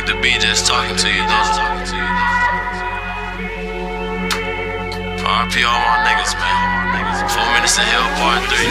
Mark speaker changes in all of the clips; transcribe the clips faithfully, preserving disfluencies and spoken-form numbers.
Speaker 1: The beat just talking to you, though. R P all my niggas, man. Four minutes in hell, part three.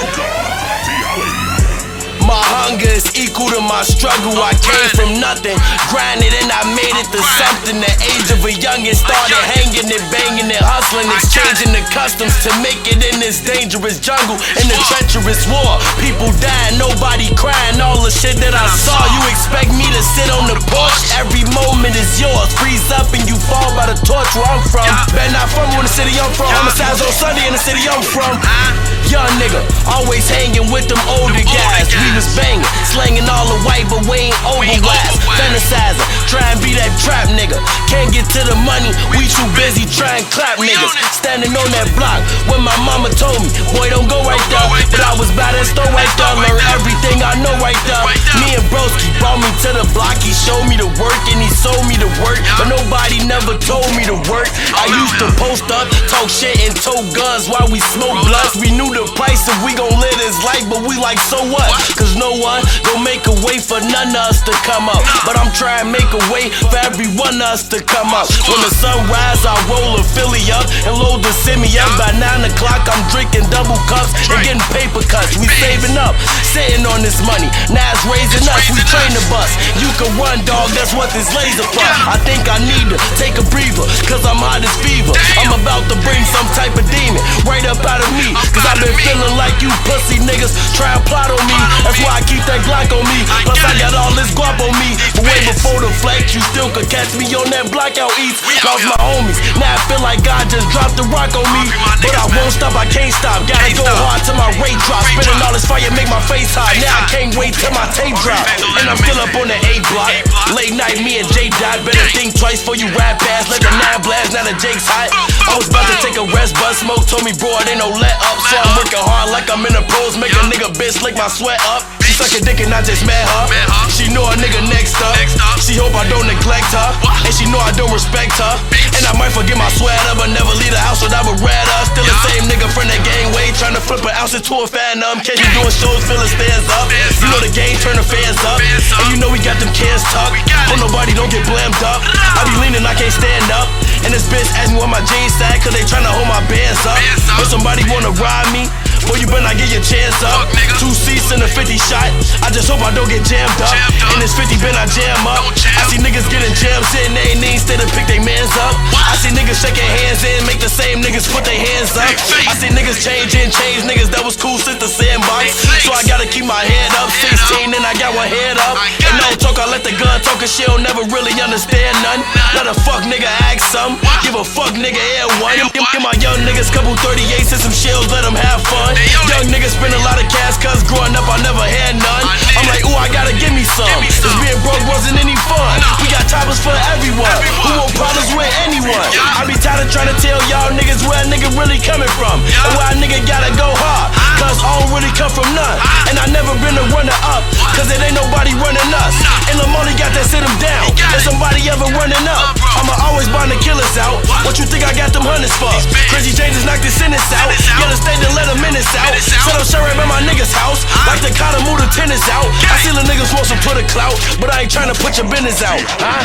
Speaker 2: My hunger is equal to my struggle. I came from nothing, grinded and I made it to something. The age of a youngin' started hanging and banging and hustling, exchanging the customs to make it in this dangerous jungle. In the treacherous war, people dying, nobody crying. All the shit that I saw, you expect me to sit on the porch? Every moment is yours. Freeze up and you fall by the torch where I'm from. Better not from in the city I'm from. Homicides on Sunday in the city I'm from. Young nigga, always hanging with them older guys. We was banging, slanging all the white, but we ain't overwise. Fantasizing, try and be that trap nigga. Can't get to the money, we too busy trying clap niggas. Standing on that block when my mama told me, boy, don't go right there. But I was by that store right there, learn everything I know right there. Me and Broski brought me to the block, he showed me the work and he sold me the work, but nobody never told me to work. I used to post up, talk shit and tote guns while we smoke blunts. We knew the price if we gon' live this life, but we like, so what? Cause no one gon' make a way for none of us to come up, but I'm trying to make a way for every one of us to come up. When the sun rise, I roll a Philly up and load the semi up. By nine o'clock, I'm drinking double cups and getting paper cuts. We saving up, sitting on this money. Now it's raising us, we train the bus. You can run, dog, that's what this laser for. I think I need to take a breather, cause I'm hot as fever. I'm about to bring some type of demon right up out of me, cause I've been feeling like you pussy niggas try and plot on me. That's why I keep that Glock on me. Plus I got all this guap on me. But way before the flex, you still could catch me on that block out east. Lost my homies, now I feel like God just dropped the rock on me. But I won't stop, I can't stop. Gotta go hard till my rate drop. Spinning all this fire, make my face hot. Now I can't wait till my tape drop. And I'm still up on the A block. Late night, me and Jay died. Better think twice before you rap past. Let the nine blast, now the Jake's hot. I was about to take a rest, but Smoke told me, bro, it ain't no let up. So I'm working hard like I'm in the pros. Make a nigga bitch lick my sweat up. She suck a dick and I just met her. She know a nigga next up. She hope I don't neglect her, and she know I don't respect her. And I might forget my sweater, but never leave the house without a red up. Still the same nigga from that gang way, tryna flip an ounce into a phantom. Catch you doing shows, feeling stands up. You know the game turn the fans up, and you know we got them kids tucked. Hope nobody don't get blammed up. I be leaning, I can't stand up. And this bitch ask me where my jeans at, cause they tryna hold my bands up. But somebody wanna ride me, boy, you better not get your chance up. Two seats in a fifty shot, I just hope I don't get jammed up. In this fifty bin I jam up. I see niggas getting jams in, they ain't instead of pick they mans up. I see niggas shaking hands in, make the same niggas put their hands up. I see niggas changing, change niggas that was cool since the sandbox. So I gotta keep my head up, sixteen and I got one head up. And no talk, I let the gun talk, cause she don't never really understand none. Let a fuck nigga ask some, give a fuck nigga air one. Give my young niggas couple thirty-eights and some shells, let them have fun. Young niggas spend a lot of cash, cause growing up I never had none. I'm like, ooh, I gotta give me some, cause being broke wasn't any fun. We got toppers for everyone, who want problems with anyone. I be tired of trying to tell y'all niggas where a nigga really coming from, and where a nigga gotta go hard, cause I don't really come from none. And I never been a runner up, cause it ain't nobody running us. And I'm only got that sit him down, if somebody ever running up, I'ma always bind the killers out. What you think I got them hundreds for? Crazy changes knock the sentence out. Yellow state to let a minutes out. Set up shirt right by my nigga's house, like the Cotton move the tennis out. I see the niggas want some Twitter clout, but I ain't trying to put your business out, huh?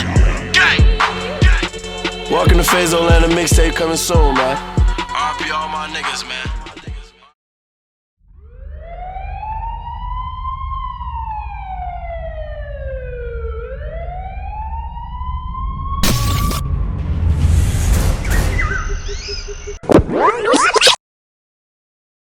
Speaker 2: Walking the Faze Atlanta mixtape coming soon, man.
Speaker 1: R P all my niggas, man.